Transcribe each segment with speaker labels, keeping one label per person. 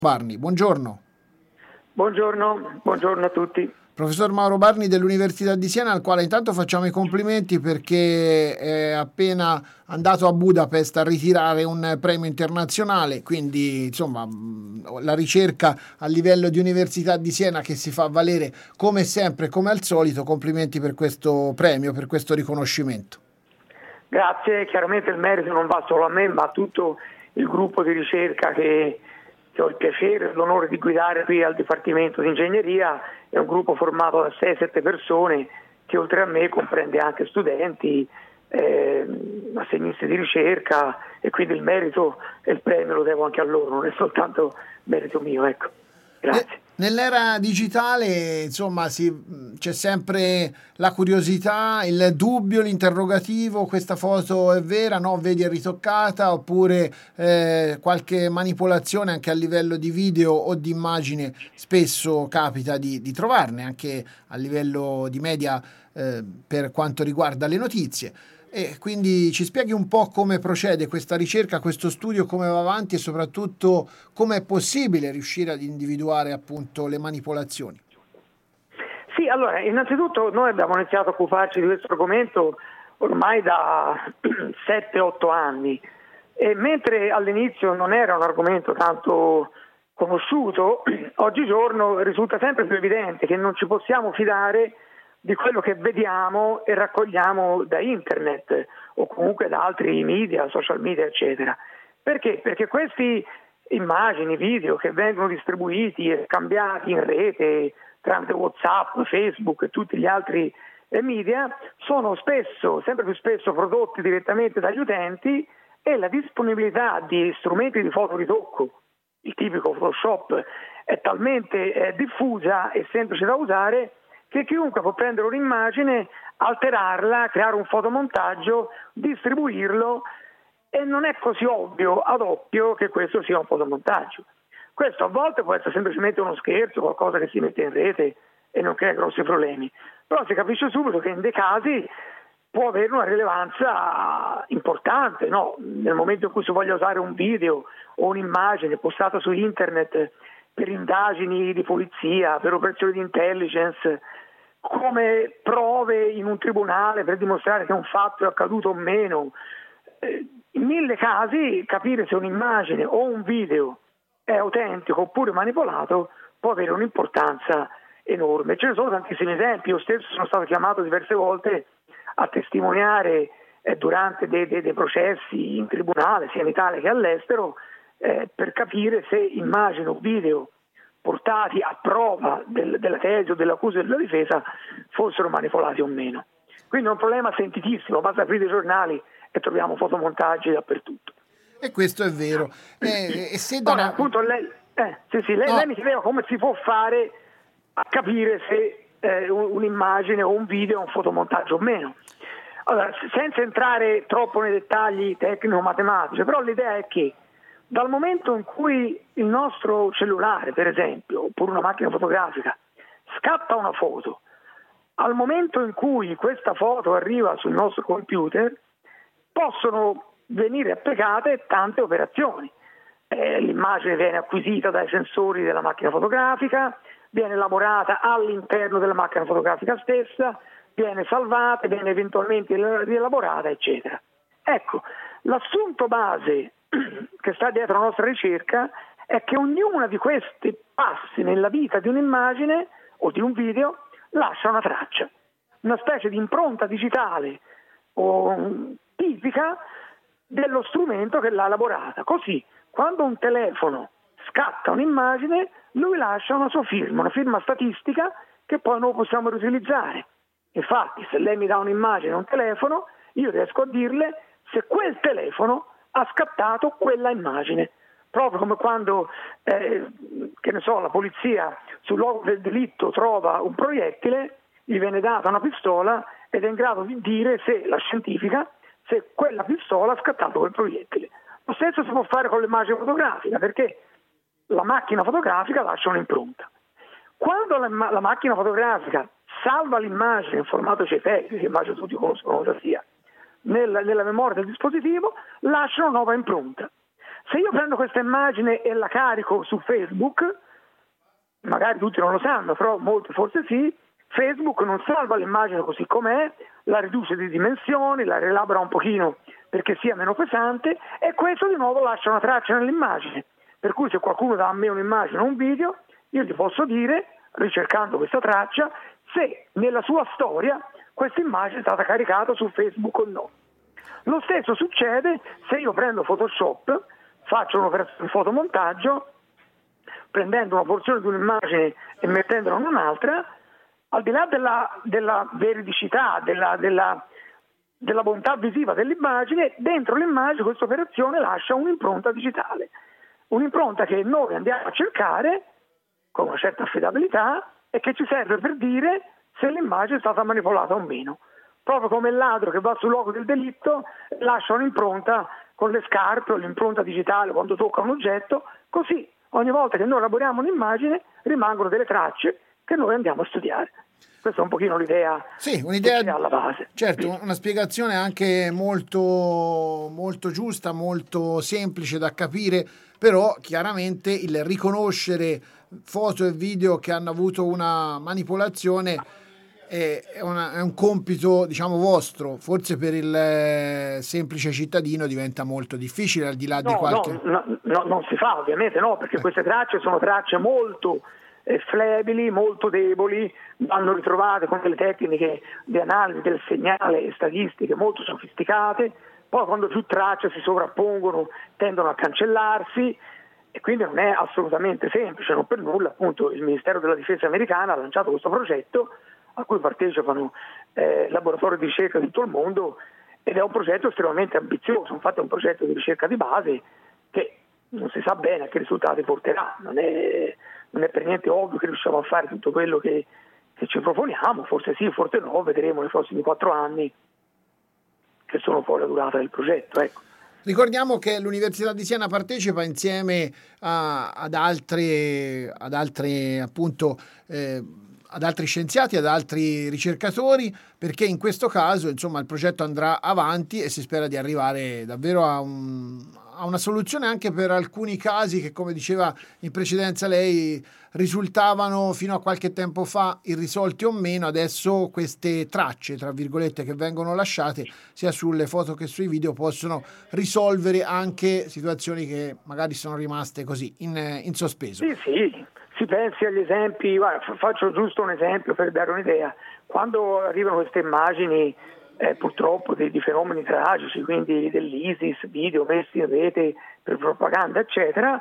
Speaker 1: Barni, buongiorno.
Speaker 2: Buongiorno a tutti.
Speaker 1: Professor Mauro Barni dell'Università di Siena, al quale intanto facciamo i complimenti perché è appena andato a Budapest a ritirare un premio internazionale, quindi insomma la ricerca a livello di Università di Siena che si fa valere come sempre, come al solito. Complimenti per questo premio, per questo riconoscimento.
Speaker 2: Grazie, chiaramente il merito non va solo a me, ma a tutto il gruppo di ricerca che ho il piacere e l'onore di guidare qui al Dipartimento di Ingegneria. È un gruppo formato da 6-7 persone che oltre a me comprende anche studenti, assegnisti di ricerca, e quindi il merito e il premio lo devo anche a loro, non è soltanto merito mio, ecco. Grazie.
Speaker 1: Nell'era digitale, insomma, c'è sempre la curiosità, il dubbio, l'interrogativo: questa foto è vera, no, vedi è ritoccata, oppure qualche manipolazione anche a livello di video o di immagine. Spesso capita di trovarne anche a livello di media per quanto riguarda le notizie. E quindi ci spieghi un po' come procede questa ricerca, questo studio, come va avanti e soprattutto come è possibile riuscire ad individuare appunto le manipolazioni.
Speaker 2: Sì, allora, innanzitutto noi abbiamo iniziato a occuparci di questo argomento ormai da 7-8 anni, e mentre all'inizio non era un argomento tanto conosciuto, oggigiorno risulta sempre più evidente che non ci possiamo fidare di quello che vediamo e raccogliamo da internet o comunque da altri media, social media, eccetera. Perché? Perché questi immagini, video che vengono distribuiti e scambiati in rete tramite WhatsApp, Facebook e tutti gli altri media sono spesso, sempre più spesso, prodotti direttamente dagli utenti, e la disponibilità di strumenti di fotoritocco, il tipico Photoshop, è talmente diffusa e semplice da usare che chiunque può prendere un'immagine, alterarla, creare un fotomontaggio, distribuirlo, e non è così ovvio ad occhio che questo sia un fotomontaggio. Questo a volte può essere semplicemente uno scherzo, qualcosa che si mette in rete e non crea grossi problemi, però si capisce subito che in dei casi può avere una rilevanza importante, no? Nel momento in cui si voglia usare un video o un'immagine postata su internet per indagini di polizia, per operazioni di intelligence, come prove in un tribunale per dimostrare che un fatto è accaduto o meno. In 1000 casi capire se un'immagine o un video è autentico oppure manipolato può avere un'importanza enorme. Ce ne sono tantissimi esempi. Io stesso sono stato chiamato diverse volte a testimoniare durante dei processi in tribunale, sia in Italia che all'estero, per capire se immagini o video portati a prova della tesi o dell'accusa e della difesa fossero manipolati o meno. Quindi è un problema sentitissimo, basta aprire i giornali e troviamo fotomontaggi dappertutto.
Speaker 1: E questo è vero.
Speaker 2: Ora, appunto, lei mi chiedeva come si può fare a capire se un'immagine o un video è un fotomontaggio o meno. Allora, senza entrare troppo nei dettagli tecnico-matematici, però l'idea è che dal momento in cui il nostro cellulare, per esempio, oppure una macchina fotografica, scatta una foto, al momento in cui questa foto arriva sul nostro computer, possono venire applicate tante operazioni. L'immagine viene acquisita dai sensori della macchina fotografica, viene elaborata all'interno della macchina fotografica stessa, viene salvata, viene eventualmente rielaborata, eccetera. Ecco, l'assunto base che sta dietro la nostra ricerca è che ognuna di questi passi nella vita di un'immagine o di un video lascia una traccia, una specie di impronta digitale o tipica dello strumento che l'ha elaborata. Così, quando un telefono scatta un'immagine, lui lascia una sua firma, una firma statistica che poi noi possiamo riutilizzare. Infatti, se lei mi dà un'immagine o un telefono, io riesco a dirle se quel telefono ha scattato quella immagine. Proprio come quando, la polizia sul luogo del delitto trova un proiettile, gli viene data una pistola ed è in grado di dire, se la scientifica, se quella pistola ha scattato quel proiettile. Lo stesso si può fare con l'immagine fotografica, perché la macchina fotografica lascia un'impronta. Quando la macchina fotografica salva l'immagine in formato JPEG, che immagino tutti conoscono cosa sia, nella memoria del dispositivo, lascia una nuova impronta. Se io prendo questa immagine e la carico su Facebook, magari tutti non lo sanno, però molti forse sì, Facebook non salva l'immagine così com'è, la riduce di dimensioni, la rielabora un pochino perché sia meno pesante, e questo di nuovo lascia una traccia nell'immagine. Per cui se qualcuno dà a me un'immagine o un video, io gli posso dire, ricercando questa traccia, se nella sua storia questa immagine è stata caricata su Facebook o no. Lo stesso succede se io prendo Photoshop, faccio un'operazione di fotomontaggio, prendendo una porzione di un'immagine e mettendola in un'altra, al di là della veridicità, della bontà visiva dell'immagine, dentro l'immagine questa operazione lascia un'impronta digitale, un'impronta che noi andiamo a cercare con una certa affidabilità e che ci serve per dire se l'immagine è stata manipolata o meno. Proprio come il ladro che va sul luogo del delitto lascia un'impronta con le scarpe o l'impronta digitale quando tocca un oggetto, così ogni volta che noi elaboriamo un'immagine rimangono delle tracce che noi andiamo a studiare. Questa è un pochino l'idea,
Speaker 1: sì, un'idea
Speaker 2: che c'è alla base.
Speaker 1: Certo, una spiegazione anche molto, molto giusta, molto semplice da capire, però chiaramente il riconoscere foto e video che hanno avuto una manipolazione è un compito, diciamo, vostro. Forse per il semplice cittadino diventa molto difficile, al di là di qualche...
Speaker 2: No, non si fa ovviamente, no, perché queste tracce sono tracce molto flebili, molto deboli, vanno ritrovate con delle tecniche di analisi del segnale e statistiche molto sofisticate, poi quando più tracce si sovrappongono tendono a cancellarsi, e quindi non è assolutamente semplice. Non per nulla appunto il Ministero della Difesa americana ha lanciato questo progetto a cui partecipano laboratori di ricerca di tutto il mondo, ed è un progetto estremamente ambizioso. Infatti è un progetto di ricerca di base che non si sa bene a che risultati porterà, non è per niente ovvio che riusciamo a fare tutto quello che ci proponiamo, forse sì, forse no, vedremo nei prossimi 4 anni che sono poi la durata del progetto, ecco.
Speaker 1: Ricordiamo che l'Università di Siena partecipa insieme ad altri appunto ad altri scienziati, ad altri ricercatori, perché in questo caso insomma il progetto andrà avanti e si spera di arrivare davvero a una soluzione anche per alcuni casi che, come diceva in precedenza lei, risultavano fino a qualche tempo fa irrisolti o meno. Adesso queste tracce, tra virgolette, che vengono lasciate sia sulle foto che sui video possono risolvere anche situazioni che magari sono rimaste così in sospeso.
Speaker 2: Sì, si pensi agli esempi, guarda, faccio giusto un esempio per dare un'idea. Quando arrivano queste immagini purtroppo di fenomeni tragici, quindi dell'ISIS, video messi in rete per propaganda eccetera,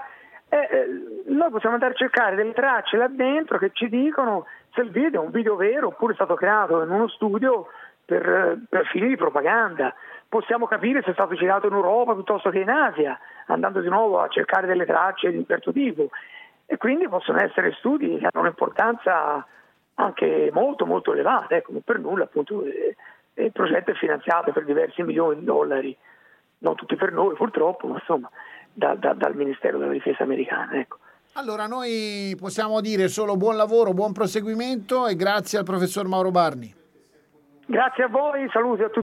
Speaker 2: noi possiamo andare a cercare delle tracce là dentro che ci dicono se il video è un video vero oppure è stato creato in uno studio per fini di propaganda. Possiamo capire se è stato girato in Europa piuttosto che in Asia, andando di nuovo a cercare delle tracce di un certo tipo, e quindi possono essere studi che hanno un'importanza anche molto molto elevata. Ecco, non per nulla appunto il progetto è finanziato per diversi milioni di dollari, non tutti per noi purtroppo, ma insomma dal Ministero della Difesa americana. Ecco.
Speaker 1: Allora noi possiamo dire solo buon lavoro, buon proseguimento e grazie al professor Mauro Barni.
Speaker 2: Grazie a voi, saluti a tutti.